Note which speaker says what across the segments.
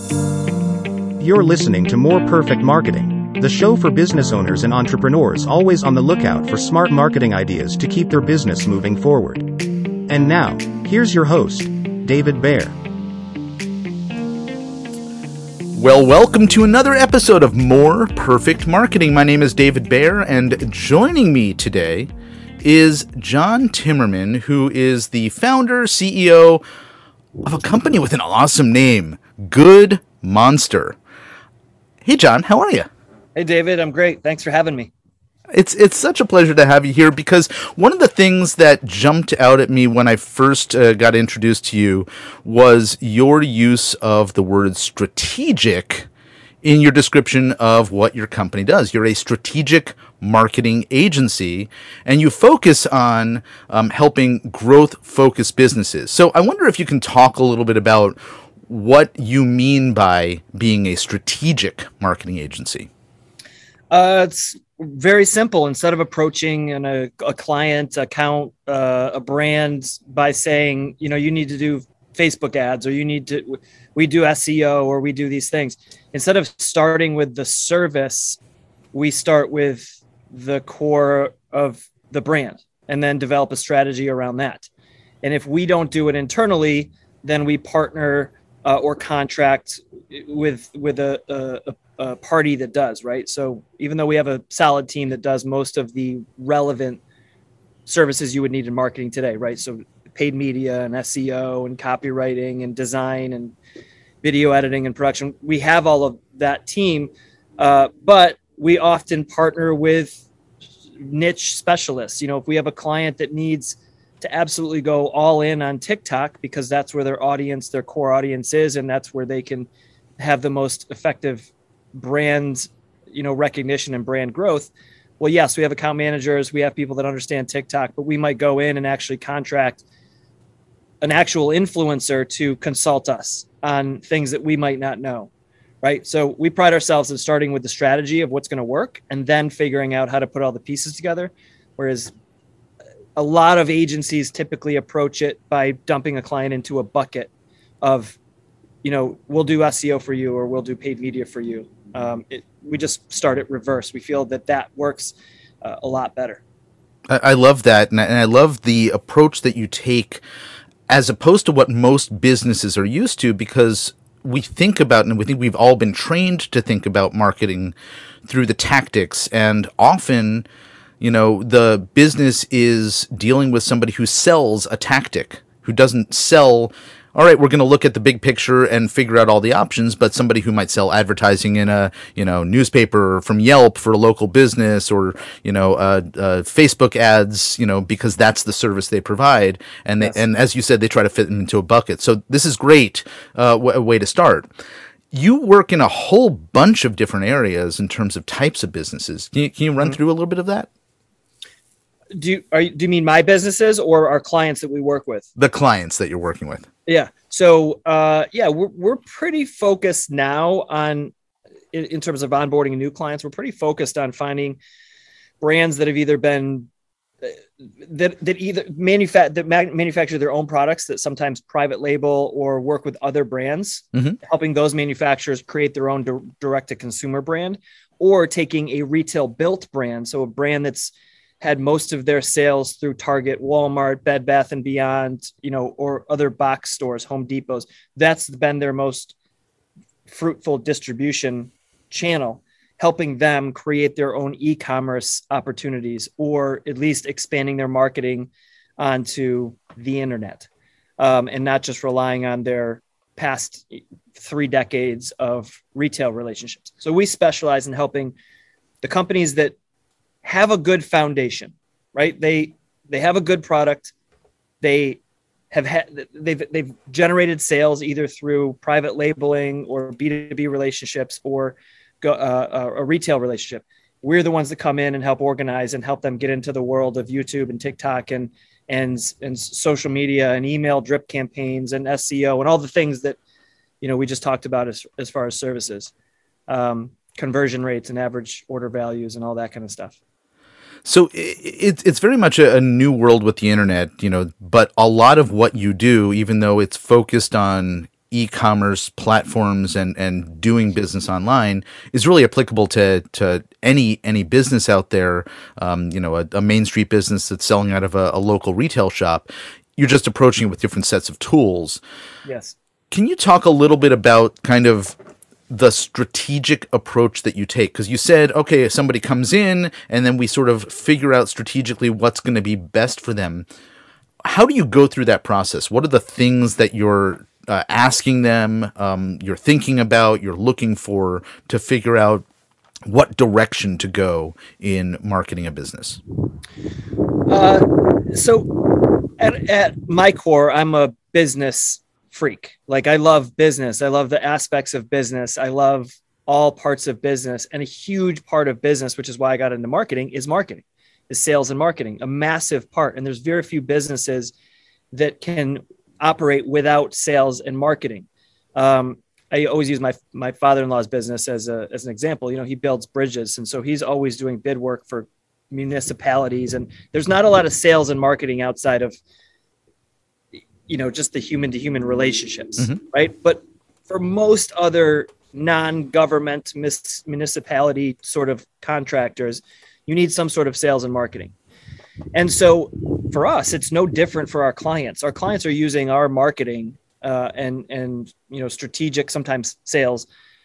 Speaker 1: You're listening to More Perfect Marketing, the show for business owners and entrepreneurs always on the lookout for smart marketing ideas to keep their business moving forward. And now, here's your host, David Baer.
Speaker 2: Well, welcome to another episode of More Perfect Marketing. My name is David Baer, and joining me today is John Timmerman, who is the founder, CEO of a company with an awesome name, Good Monster. Hey, John, how are you?
Speaker 3: Hey, David, I'm great. Thanks for having me.
Speaker 2: It's such a pleasure to have you here because one of the things that jumped out at me when I first got introduced to you was your use of the word strategic in your description of what your company does. You're a strategic marketing agency, and you focus on helping growth-focused businesses. So I wonder if you can talk a little bit about what you mean by being a strategic marketing agency.
Speaker 3: It's very simple. Instead of approaching a client account, a brand by saying, you need to do Facebook ads, or we do SEO, or we do these things. Instead of starting with the service, we start with the core of the brand and then develop a strategy around that. And if we don't do it internally, then we partner or contract with a party that does, right? So even though we have a solid team that does most of the relevant services you would need in marketing today, right? So paid media and SEO and copywriting and design and video editing and production, we have all of that team, but we often partner with niche specialists. If we have a client that needs to absolutely go all in on TikTok because that's where their core audience is, and that's where they can have the most effective brand, recognition and brand growth. Well, yes, we have account managers, we have people that understand TikTok, but we might go in and actually contract an actual influencer to consult us on things that we might not know, right? So we pride ourselves in starting with the strategy of what's going to work and then figuring out how to put all the pieces together. Whereas a lot of agencies typically approach it by dumping a client into a bucket of, we'll do SEO for you, or we'll do paid media for you. We just start it reverse. We feel that works a lot better.
Speaker 2: I love that. And I love the approach that you take as opposed to what most businesses are used to, because we think about, and we think we've all been trained to think about marketing through the tactics. And often, the business is dealing with somebody who sells a tactic, who doesn't sell, all right, we're going to look at the big picture and figure out all the options, but somebody who might sell advertising in a, newspaper, from Yelp for a local business, or, Facebook ads, because that's the service they provide. And
Speaker 3: Yes.
Speaker 2: and as you said, they try to fit them into a bucket. So this is great, a way to start. You work in a whole bunch of different areas in terms of types of businesses. Can you run through a little bit of that?
Speaker 3: Do you mean my businesses or our clients that we work with?
Speaker 2: The clients that you're working with.
Speaker 3: Yeah. So, we're pretty focused now on, in terms of onboarding new clients, we're pretty focused on finding brands that have either been, manufacture their own products, that sometimes private label or work with other brands, helping those manufacturers create their own direct to consumer brand, or taking a retail built brand. So a brand that's had most of their sales through Target, Walmart, Bed Bath & Beyond, or other box stores, Home Depots. That's been their most fruitful distribution channel, helping them create their own e-commerce opportunities, or at least expanding their marketing onto the internet, and not just relying on their past 3 decades of retail relationships. So we specialize in helping the companies that have a good foundation, right? They have a good product. They've generated sales either through private labeling or B2B relationships, or a retail relationship. We're the ones that come in and help organize and help them get into the world of YouTube and TikTok and social media and email drip campaigns and SEO and all the things that, we just talked about as far as services, conversion rates and average order values and all that kind of stuff.
Speaker 2: So it's very much a new world with the internet, but a lot of what you do, even though it's focused on e-commerce platforms and doing business online is really applicable to any business out there. A Main Street business that's selling out of a local retail shop. You're just approaching it with different sets of tools.
Speaker 3: Yes.
Speaker 2: Can you talk a little bit about kind of the strategic approach that you take? Because you said, okay, if somebody comes in and then we sort of figure out strategically what's going to be best for them. How do you go through that process? What are the things that you're asking them, you're thinking about, you're looking for to figure out what direction to go in marketing a business?
Speaker 3: So at my core, I'm a business freak. Like, I love business. I love the aspects of business. I love all parts of business. And a huge part of business, which is why I got into marketing, is sales and marketing, a massive part. And there's very few businesses that can operate without sales and marketing. I always use my father-in-law's business as an example. He builds bridges. And so he's always doing bid work for municipalities. And there's not a lot of sales and marketing outside of, just the human to human relationships. Mm-hmm. Right. But for most other non-government municipality sort of contractors, you need some sort of sales and marketing. And so for us, it's no different for our clients. Our clients are using our marketing and strategic, sometimes sales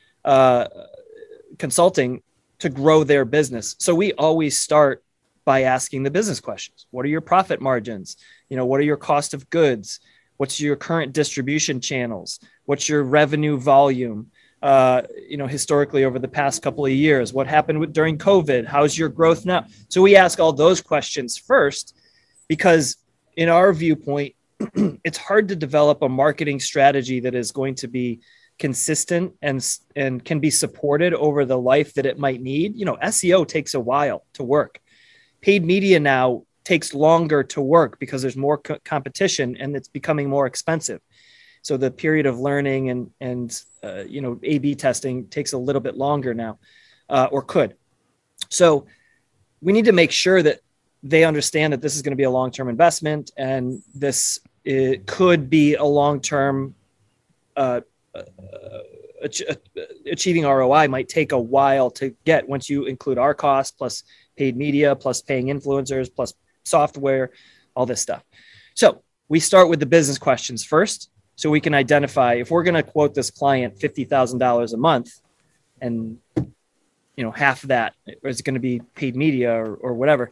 Speaker 3: consulting to grow their business. So we always start by asking the business questions. What are your profit margins? What are your cost of goods? What's your current distribution channels? What's your revenue volume? Historically over the past couple of years, what happened during COVID? How's your growth now? So we ask all those questions first, because in our viewpoint, it's hard to develop a marketing strategy that is going to be consistent and can be supported over the life that it might need. SEO takes a while to work. Paid media now takes longer to work because there's more competition and it's becoming more expensive. So the period of learning and A/B testing takes a little bit longer now, or could. So we need to make sure that they understand that this is going to be a long-term investment, and it could be a long-term achieving ROI might take a while to get once you include our costs plus paid media, plus paying influencers, plus software, all this stuff. So we start with the business questions first, so we can identify if we're going to quote this client $50,000 a month, and half of that is going to be paid media or whatever.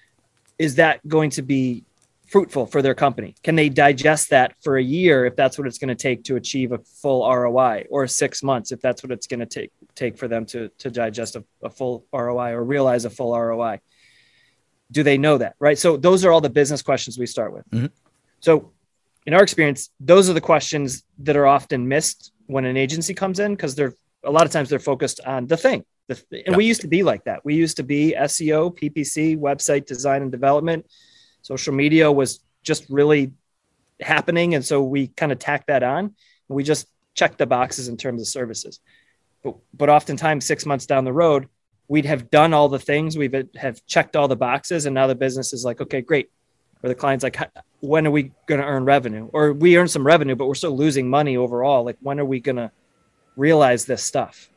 Speaker 3: Is that going to be fruitful for their company? Can they digest that for a year if that's what it's going to take to achieve a full ROI, or 6 months if that's what it's going to take for them to digest a full ROI or realize a full ROI? Do they know that? Right. So those are all the business questions we start with. Mm-hmm. So in our experience, those are the questions that are often missed when an agency comes in, because a lot of times they're focused on the thing. And we used to be like that. We used to be SEO, PPC, website design and development. Social media was just really happening. And so we kind of tacked that on, and we just checked the boxes in terms of services. But oftentimes 6 months down the road, we'd have done all the things, have checked all the boxes. And now the business is like, okay, great. Or the client's like, when are we going to earn revenue? Or we earn some revenue, but we're still losing money overall. Like, when are we going to realize this stuff?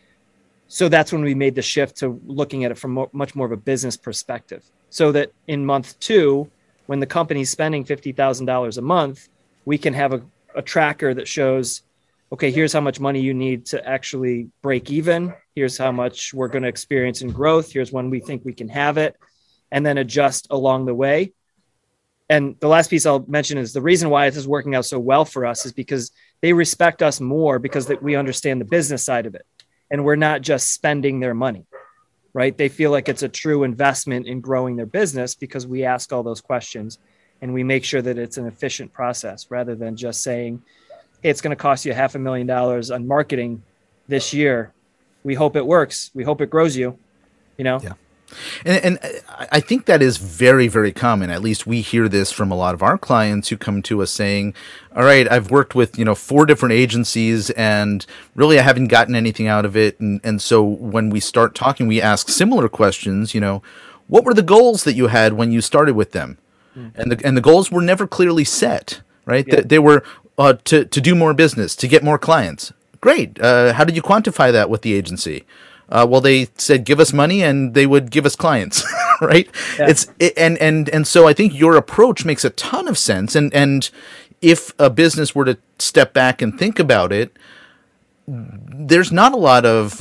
Speaker 3: So that's when we made the shift to looking at it from much more of a business perspective. So that in month 2, when the company's spending $50,000 a month, we can have a tracker that shows, okay, here's how much money you need to actually break even. Here's how much we're going to experience in growth. Here's when we think we can have it, and then adjust along the way. And the last piece I'll mention is the reason why this is working out so well for us is because they respect us more, because we understand the business side of it. And we're not just spending their money, right? They feel like it's a true investment in growing their business, because we ask all those questions and we make sure that it's an efficient process, rather than just saying, hey, it's going to cost you $500,000 on marketing this year. We hope it works. We hope it grows you, Yeah.
Speaker 2: And I think that is very, very common. At least we hear this from a lot of our clients who come to us saying, all right, I've worked with, 4 different agencies and really I haven't gotten anything out of it. And so when we start talking, we ask similar questions, what were the goals that you had when you started with them? Mm-hmm. And the goals were never clearly set, right? Yeah. They were, to do more business, to get more clients. Great. How did you quantify that with the agency? Well, they said, give us money and they would give us clients, right?
Speaker 3: Yeah.
Speaker 2: And so I think your approach makes a ton of sense. And if a business were to step back and think about it, there's not a lot of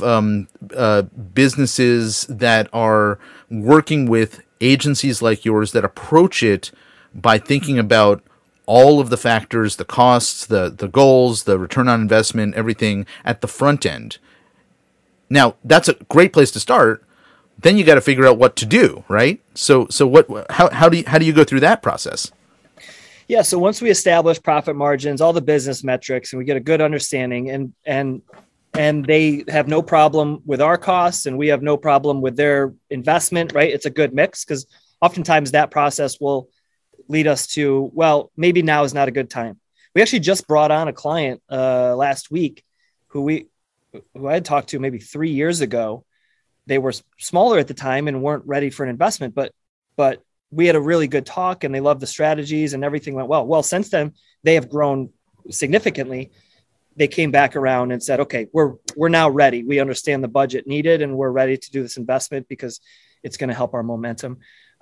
Speaker 2: businesses that are working with agencies like yours that approach it by thinking about all of the factors, the costs, the goals, the return on investment, everything at the front end. Now, that's a great place to start. Then you got to figure out what to do, right? So how do you go through that process?
Speaker 3: Yeah. So once we establish profit margins, all the business metrics, and we get a good understanding, and they have no problem with our costs, and we have no problem with their investment, right? It's a good mix, because oftentimes that process will lead us to, well, maybe now is not a good time. We actually just brought on a client last week who I had talked to maybe 3 years ago. They were smaller at the time and weren't ready for an investment, but we had a really good talk and they loved the strategies and everything went well. Well, since then they have grown significantly. They came back around and said, okay, we're now ready. We understand the budget needed and we're ready to do this investment because it's going to help our momentum.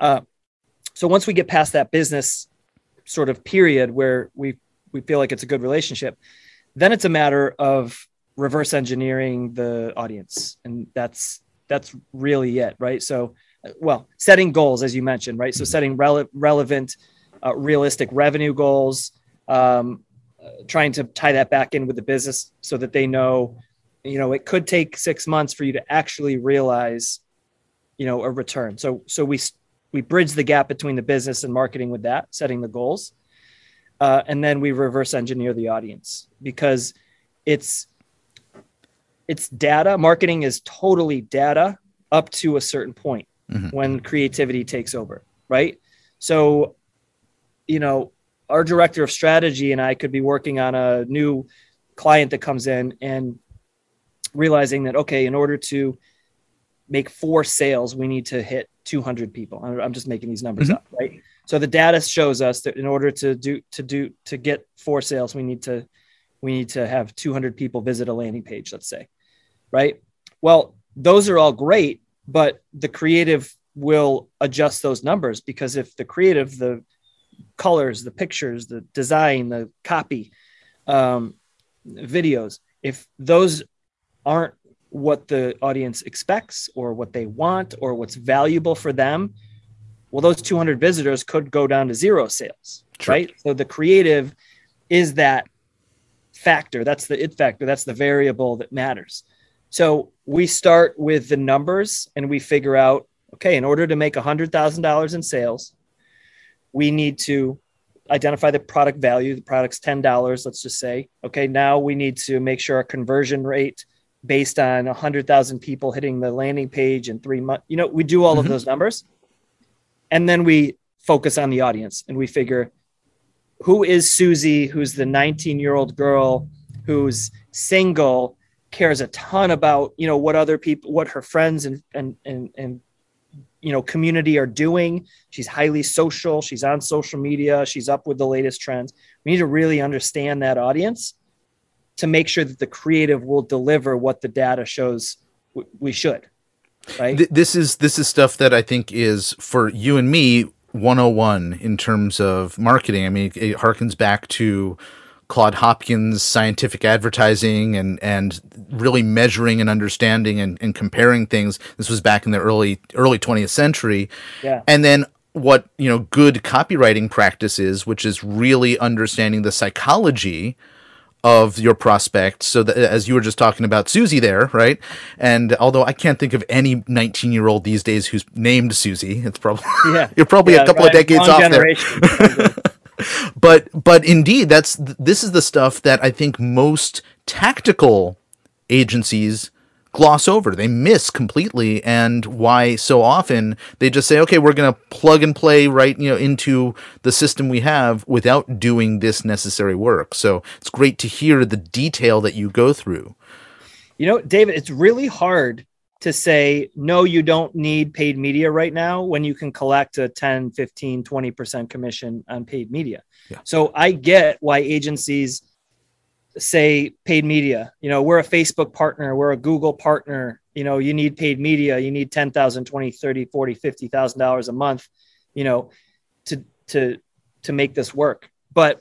Speaker 3: So once we get past that business sort of period where we feel like it's a good relationship, then it's a matter of reverse engineering the audience. And that's really it, right? So, well, setting goals, as you mentioned, right? So setting relevant, realistic revenue goals, trying to tie that back in with the business so that they know, it could take 6 months for you to actually realize, a return. So we bridge the gap between the business and marketing with that, setting the goals. And then we reverse engineer the audience, because it's data. Marketing is totally data up to a certain point when creativity takes over, right? So, our director of strategy and I could be working on a new client that comes in and realizing that, okay, in order to make 4 sales, we need to hit 200 people. I'm just making these numbers up, right? So the data shows us that in order to get 4 sales, we need to have 200 people visit a landing page, let's say, right? Well, those are all great, but the creative will adjust those numbers, because if the creative, the colors, the pictures, the design, the copy, videos, if those aren't what the audience expects or what they want or what's valuable for them, well, those 200 visitors could go down to 0 sales, sure. Right? So the creative is that factor. That's the it factor. That's the variable that matters. So we start with the numbers and we figure out, okay, in order to make $100,000 in sales, we need to identify the product value. The product's $10, let's just say. Okay, now we need to make sure our conversion rate based on 100,000 people hitting the landing page in 3 months. We do all of those numbers. And then we focus on the audience and we figure, who is Susie, who's the 19-year-old girl who's single, cares a ton about, what other people, what her friends and community are doing. She's highly social. She's on social media. She's up with the latest trends. We need to really understand that audience to make sure that the creative will deliver what the data shows we should. Right.
Speaker 2: This is stuff that I think is, for you and me, 101 in terms of marketing. I mean, it harkens back to Claude Hopkins' scientific advertising and really measuring and understanding and comparing things. This was back in the early 20th century.
Speaker 3: Yeah.
Speaker 2: And then what, good copywriting practice is, which is really understanding the psychology of your prospect. So that, as you were just talking about Susie there, right? And although I can't think of any 19-year-old these days who's named Susie, it's probably, you're probably a couple of decades off there. But indeed, this is the stuff that I think most tactical agencies gloss over. They miss completely, and why so often they just say, okay, we're going to plug and play right into the system we have without doing this necessary work. So it's great to hear the detail that you go through.
Speaker 3: David, it's really hard to say, no, you don't need paid media right now when you can collect a 10, 15, 20% commission on paid media.
Speaker 2: Yeah.
Speaker 3: So I get why agencies say paid media, we're a Facebook partner, we're a Google partner, you need paid media, you need $10,000, $20,000, $30,000, $40,000, $50,000 a month, to make this work. But,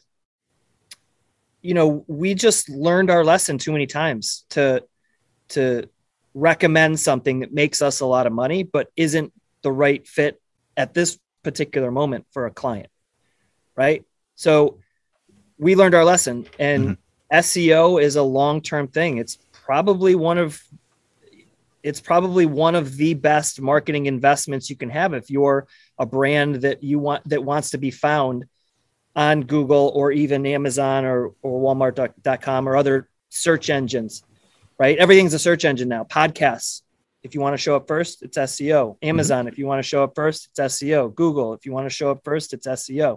Speaker 3: we just learned our lesson too many times to recommend something that makes us a lot of money, but isn't the right fit at this particular moment for a client. Right. So we learned our lesson, and SEO is a long-term thing. It's probably one of the best marketing investments you can have if you're a brand that wants to be found on Google or even Amazon or Walmart.com or other search engines, right? Everything's a search engine now. Podcasts, if you want to show up first, it's SEO. Amazon, if you want to show up first, it's SEO. Google, if you want to show up first, it's SEO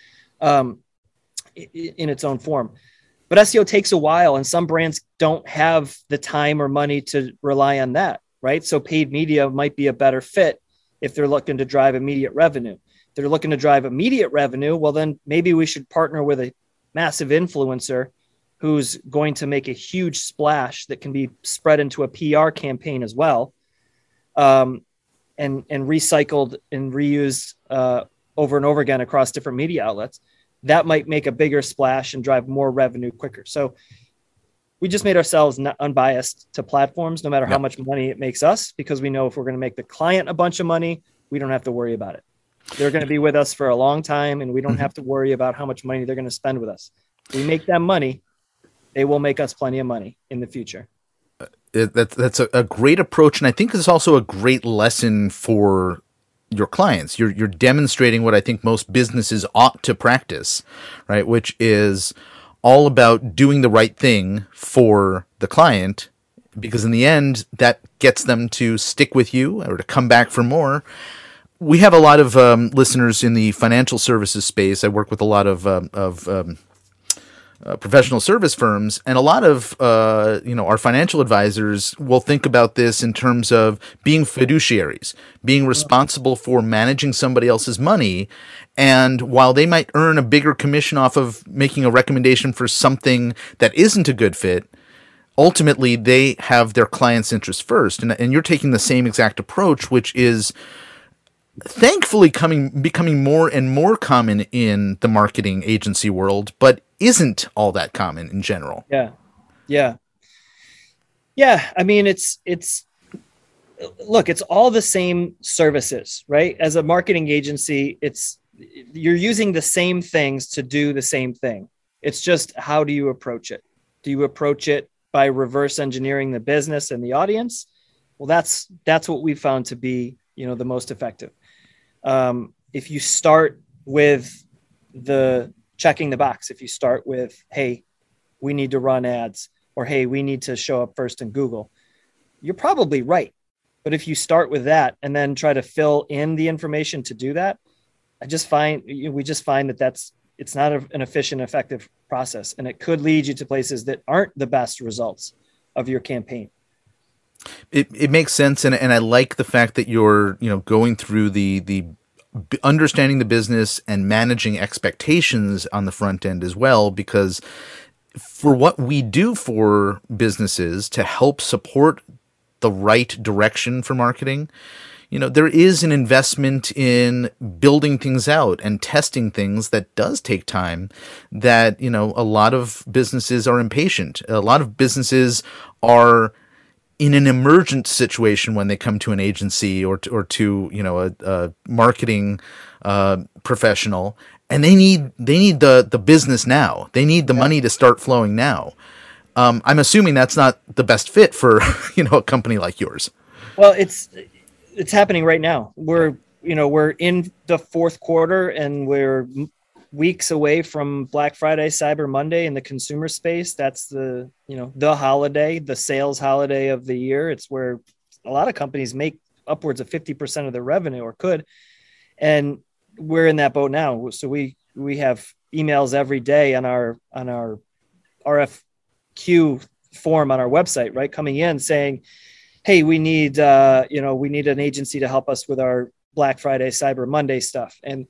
Speaker 3: in its own form. But SEO takes a while, and some brands don't have the time or money to rely on that, right? So paid media might be a better fit if they're looking to drive immediate revenue. If they're looking to drive immediate revenue, well, then maybe we should partner with a massive influencer who's going to make a huge splash that can be spread into a PR campaign as well, and recycled and reused over and over again across different media outlets. That might make a bigger splash and drive more revenue quicker. So we just made ourselves not unbiased to platforms, no matter how much money it makes us, because we know if we're going to make the client a bunch of money, we don't have to worry about it. They're going to be with us for a long time, and we don't have to worry about how much money they're going to spend with us. If we make them money, they will make us plenty of money in the future.
Speaker 2: That's a great approach. And I think it's also a great lesson for your clients. You're demonstrating what I think most businesses ought to practice, right? Which is all about doing the right thing for the client, because in the end, that gets them to stick with you or to come back for more. We have a lot of listeners in the financial services space. I work with a lot of professional service firms, and a lot of our financial advisors will think about this in terms of being fiduciaries, being responsible for managing somebody else's money. And while they might earn a bigger commission off of making a recommendation for something that isn't a good fit, ultimately they have their client's interest first. And you're taking the same exact approach, which is thankfully becoming more and more common in the marketing agency world, but isn't all that common in general.
Speaker 3: Yeah. I mean, it's all the same services, right? As a marketing agency, you're using the same things to do the same thing. It's just, how do you approach it? Do you approach it by reverse engineering the business and the audience? Well, that's what we found to be, the most effective. If you start with the checking the box, if you start with, hey, we need to run ads, or hey, we need to show up first in Google, you're probably right. But if you start with that and then try to fill in the information to do that, we just find that it's not an efficient, effective process, and it could lead you to places that aren't the best results of your campaign.
Speaker 2: It makes sense, and I like the fact that you're going through the understanding the business and managing expectations on the front end as well, because for what we do for businesses to help support the right direction for marketing, there is an investment in building things out and testing things that does take time, that, a lot of businesses are impatient. A lot of businesses are in an emergent situation when they come to an agency or to a marketing professional, and they need the business now. They need the money to start flowing now. I'm assuming that's not the best fit for a company like yours.
Speaker 3: Well, it's happening right now. We're in the fourth quarter, and we're weeks away from Black Friday, Cyber Monday in the consumer space. That's the holiday, the sales holiday of the year. It's where a lot of companies make upwards of 50% of their revenue, or could. And we're in that boat now. So we have emails every day on our RFQ form on our website, right, coming in saying, hey, we need we need an agency to help us with our Black Friday, Cyber Monday stuff. And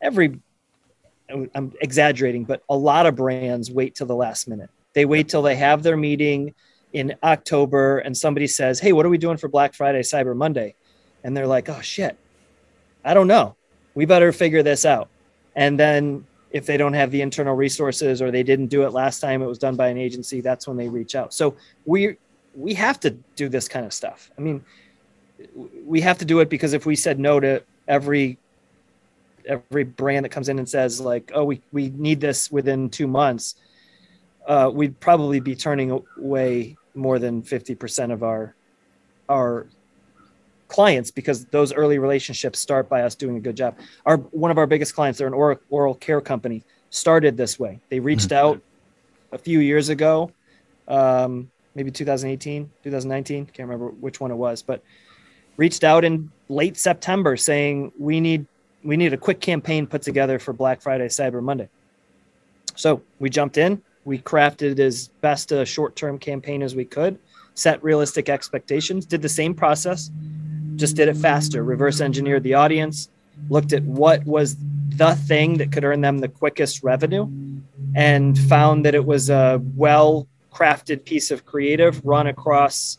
Speaker 3: I'm exaggerating, but a lot of brands wait till the last minute. They wait till they have their meeting in October and somebody says, hey, what are we doing for Black Friday, Cyber Monday? And they're like, oh shit, I don't know. We better figure this out. And then if they don't have the internal resources or they didn't do it last time, it was done by an agency, that's when they reach out. So we have to do this kind of stuff. I mean, we have to do it because if we said no to every brand that comes in and says like, oh, we need this within 2 months, we'd probably be turning away more than 50% of our clients, because those early relationships start by us doing a good job. One of our biggest clients, they're an oral care company, started this way. They reached out a few years ago, maybe 2018, 2019, can't remember which one it was, but reached out in late September saying we need a quick campaign put together for Black Friday, Cyber Monday. So we jumped in, we crafted as best a short-term campaign as we could, set realistic expectations, did the same process, just did it faster, reverse engineered the audience, looked at what was the thing that could earn them the quickest revenue, and found that it was a well-crafted piece of creative run across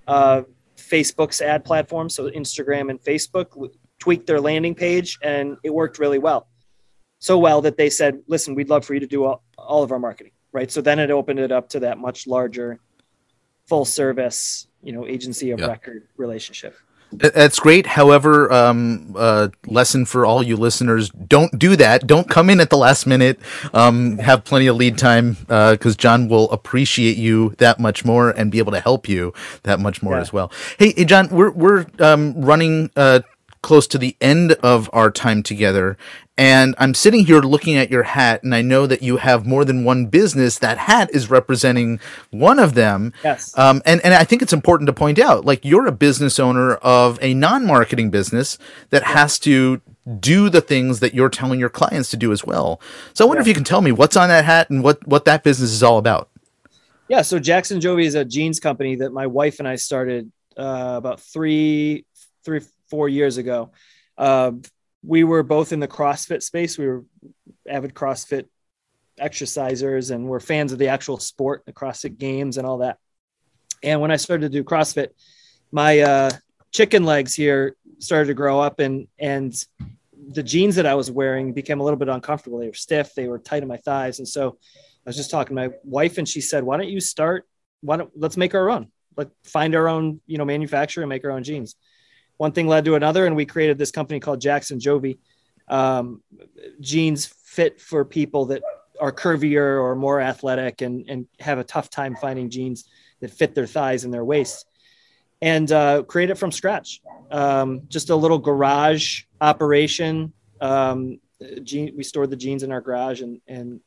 Speaker 3: Facebook's ad platform, so Instagram and Facebook, tweaked their landing page, and it worked really well. So well that they said, listen, we'd love for you to do all of our marketing, right? So then it opened it up to that much larger full service, agency of record relationship.
Speaker 2: That's great. However, lesson for all you listeners, don't do that. Don't come in at the last minute. Have plenty of lead time, because John will appreciate you that much more and be able to help you that much more as well. Hey, John, we're running close to the end of our time together, and I'm sitting here looking at your hat, and I know that you have more than one business. That hat is representing one of them.
Speaker 3: Yes.
Speaker 2: And I think it's important to point out, like, you're a business owner of a non-marketing business that has to do the things that you're telling your clients to do as well. So I wonder if you can tell me what's on that hat and what that business is all about.
Speaker 3: Yeah. So Jackson Jovi is a jeans company that my wife and I started about 4 years ago. We were both in the CrossFit space. We were avid CrossFit exercisers and were fans of the actual sport, the CrossFit games and all that. And when I started to do CrossFit, my chicken legs here started to grow up, and the jeans that I was wearing became a little bit uncomfortable. They were stiff, they were tight on my thighs. And so I was just talking to my wife, and she said, let's make our own. Let's find our own, manufacturer and make our own jeans. One thing led to another, and we created this company called Jackson Jovi. Jeans fit for people that are curvier or more athletic and have a tough time finding jeans that fit their thighs and their waist. And create it from scratch. Just a little garage operation. We stored the jeans in our garage and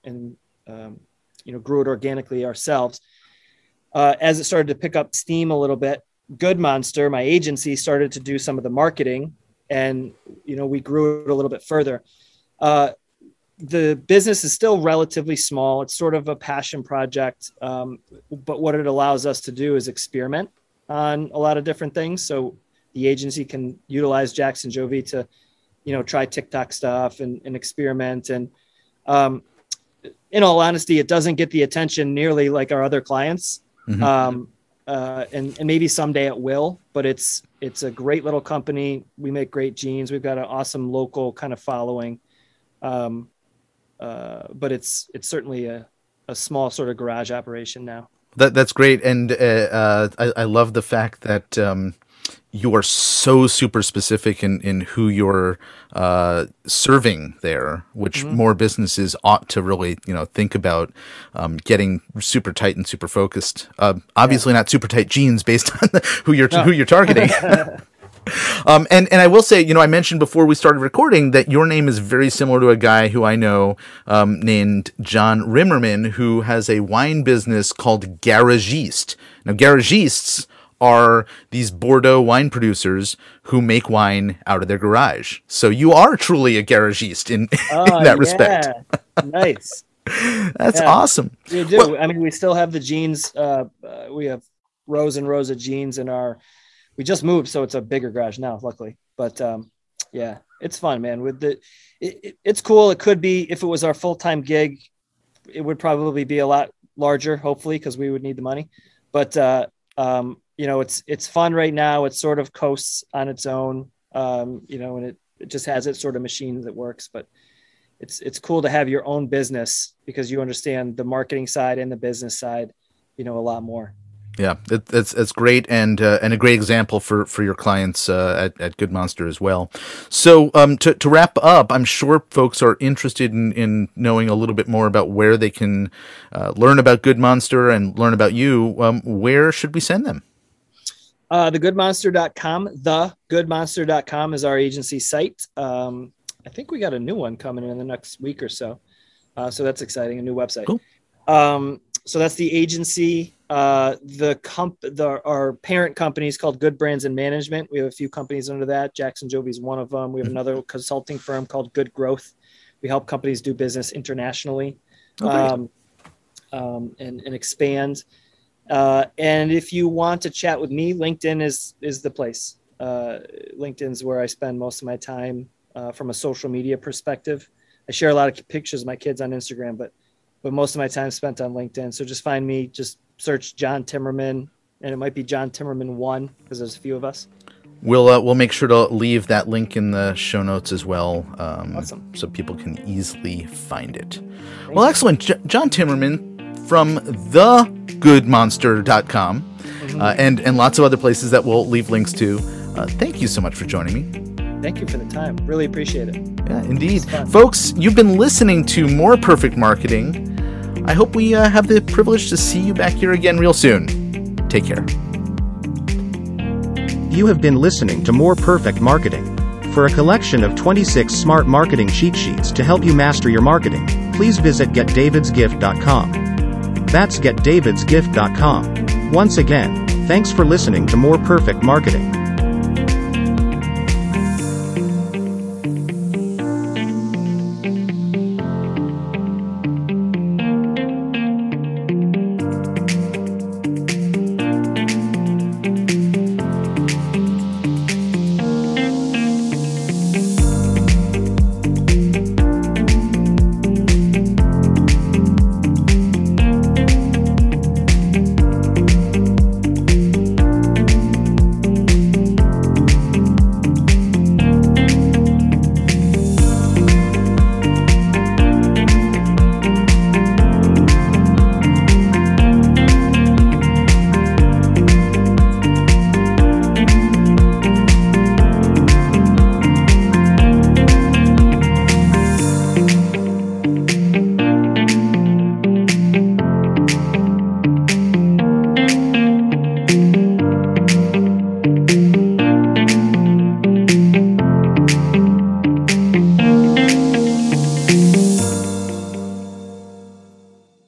Speaker 3: grew it organically ourselves. As it started to pick up steam a little bit, Good Monster, my agency, started to do some of the marketing, and we grew it a little bit further. The business is still relatively small. It's sort of a passion project, but what it allows us to do is experiment on a lot of different things. So the agency can utilize Jackson Jovi to, try TikTok stuff and experiment. And in all honesty, it doesn't get the attention nearly like our other clients. Mm-hmm. And maybe someday it will, but it's a great little company. We make great jeans. We've got an awesome local kind of following. But it's certainly a small sort of garage operation now.
Speaker 2: That's great. And I love the fact that you are so super specific in who you're serving there, which more businesses ought to really, think about getting super tight and super focused. Obviously not super tight jeans based on who you're targeting. And I will say, I mentioned before we started recording that your name is very similar to a guy who I know named John Rimmerman, who has a wine business called Garagiste. Now, Garagistes are these Bordeaux wine producers who make wine out of their garage. So you are truly a garagiste in that respect.
Speaker 3: Nice.
Speaker 2: That's awesome.
Speaker 3: We do. Well, I mean, we still have the jeans. We have rows and rows of jeans in our we just moved, so it's a bigger garage now, luckily. But yeah, it's fun, man. It's cool. It could be, if it was our full-time gig, it would probably be a lot larger, hopefully, because we would need the money. But it's fun right now. It sort of coasts on its own, and it just has its sort of machine that works. But it's cool to have your own business because you understand the marketing side and the business side, a lot more.
Speaker 2: Yeah, it's great, and a great example for your clients at Good Monster as well. So to wrap up, I'm sure folks are interested in knowing a little bit more about where they can learn about Good Monster and learn about you. Where should we send them?
Speaker 3: Thegoodmonster.com. Thegoodmonster.com is our agency site. I think we got a new one coming in the next week or so. So that's exciting, a new website.
Speaker 2: Cool.
Speaker 3: So that's the agency. Our parent company is called Good Brands and Management. We have a few companies under that. Jackson Joby is one of them. We have another consulting firm called Good Growth. We help companies do business internationally and expand. And if you want to chat with me, LinkedIn is the place. LinkedIn's where I spend most of my time from a social media perspective. I share a lot of pictures of my kids on Instagram, but most of my time spent on LinkedIn. So just find me, just search John Timmerman, and it might be John Timmerman 1 because there's a few of us.
Speaker 2: We'll make sure to leave that link in the show notes as well,
Speaker 3: Awesome.
Speaker 2: So people can easily find it. Well, excellent. John Timmerman from thegoodmonster.com and lots of other places that we'll leave links to. Thank you so much for joining me.
Speaker 3: Thank you for the time. Really appreciate it.
Speaker 2: Yeah, indeed. Folks, you've been listening to More Perfect Marketing. I hope we have the privilege to see you back here again real soon. Take care.
Speaker 1: You have been listening to More Perfect Marketing. For a collection of 26 smart marketing cheat sheets to help you master your marketing, please visit getdavidsgift.com. That's getdavidsgift.com. Once again, thanks for listening to More Perfect Marketing.